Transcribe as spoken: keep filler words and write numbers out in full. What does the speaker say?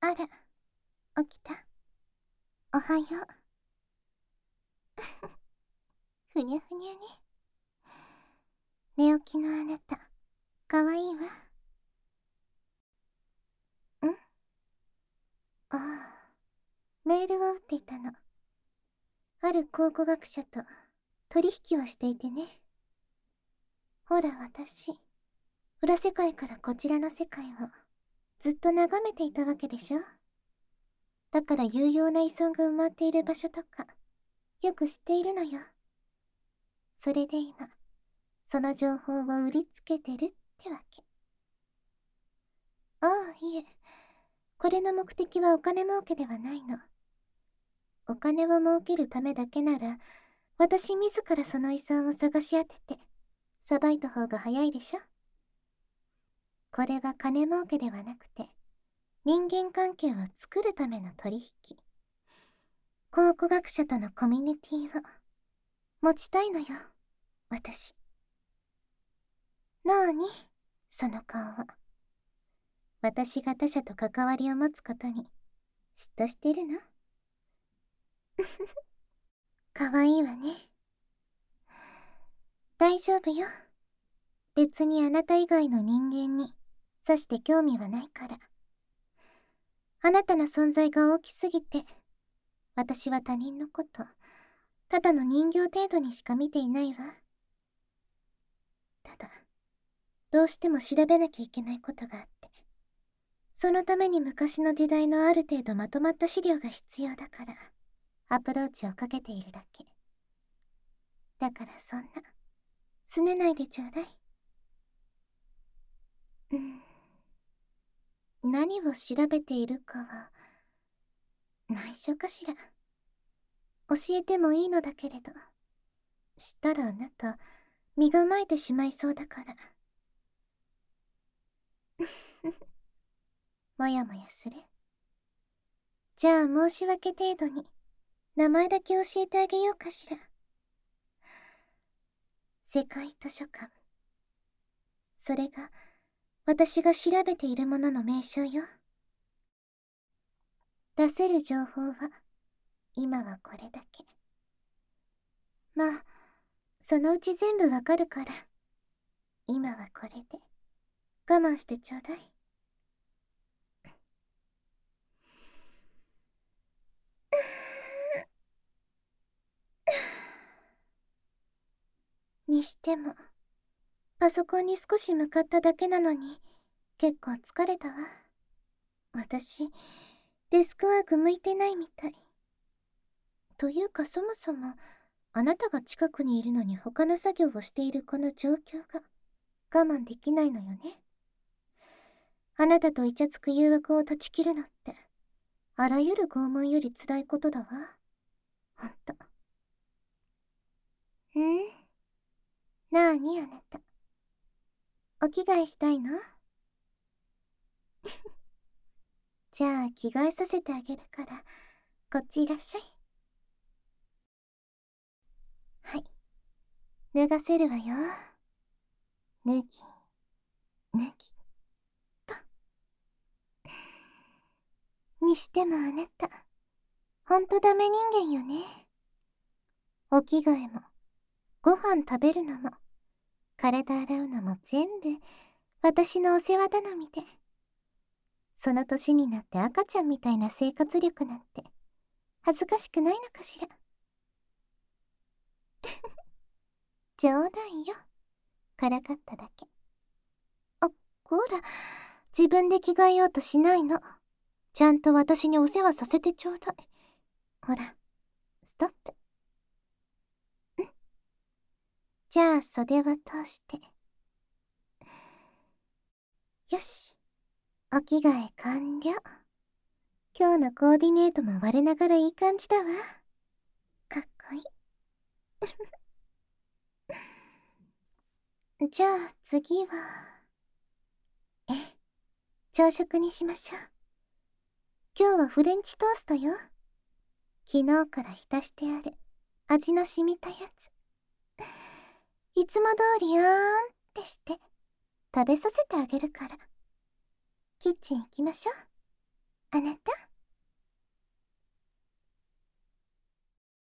あら、起きた？おはよう。ふにゃふにゃね。寝起きのあなた、かわいいわ。ん？ああ、メールを打っていたの。ある考古学者と取引をしていてね。ほら私、裏世界からこちらの世界をずっと眺めていたわけでしょ。だから有用な遺産が埋まっている場所とか、よく知っているのよ。それで今、その情報を売りつけてるってわけ。ああ、いえ。これの目的はお金儲けではないの。お金を儲けるためだけなら、私自らその遺産を探し当てて、さばいた方が早いでしょ。これは金儲けではなくて、人間関係を作るための取引。考古学者とのコミュニティを持ちたいのよ、私。なあに、その顔は。私が他者と関わりを持つことに嫉妬してるの？かわいいわね。大丈夫よ。別にあなた以外の人間にさして興味はないから。あなたの存在が大きすぎて、私は他人のこと、ただの人形程度にしか見ていないわ。ただ、どうしても調べなきゃいけないことがあって。そのために昔の時代のある程度まとまった資料が必要だから、アプローチをかけているだけ。だからそんな、拗ねないでちょうだい。うん。何を調べているかは、内緒かしら。教えてもいいのだけれど、知ったらあなた、身構えてしまいそうだから。もやもやする？じゃあ申し訳程度に、名前だけ教えてあげようかしら。世界図書館。それが、私が調べているものの名称よ。出せる情報は、今はこれだけ。まあ、そのうち全部わかるから、今はこれで、我慢してちょうだい。にしても、パソコンに少し向かっただけなのに、結構疲れたわ。私、デスクワーク向いてないみたい。というかそもそも、あなたが近くにいるのに他の作業をしているこの状況が我慢できないのよね。あなたとイチャつく誘惑を断ち切るのって、あらゆる拷問より辛いことだわ。ほんと。ん？なーにあなた。お着替えしたいの？じゃあ着替えさせてあげるから、こっちいらっしゃい。はい。脱がせるわよ。脱ぎ、脱ぎ、と。にしてもあなた、ほんとダメ人間よね。お着替えも、ご飯食べるのも、体洗うのも全部、私のお世話頼みで。その年になって赤ちゃんみたいな生活力なんて、恥ずかしくないのかしら。冗談よ。からかっただけ。あ、こら、自分で着替えようとしないの。ちゃんと私にお世話させてちょうだい。ほら、ストップ。ん。じゃあ袖は通して。よし。お着替え完了。今日のコーディネートも我ながらいい感じだわ。かっこいい。じゃあ次は、え、朝食にしましょう。今日はフレンチトーストよ。昨日から浸してある味の染みたやつ。いつも通りあーんってして食べさせてあげるから。キッチン行きましょう。 あなた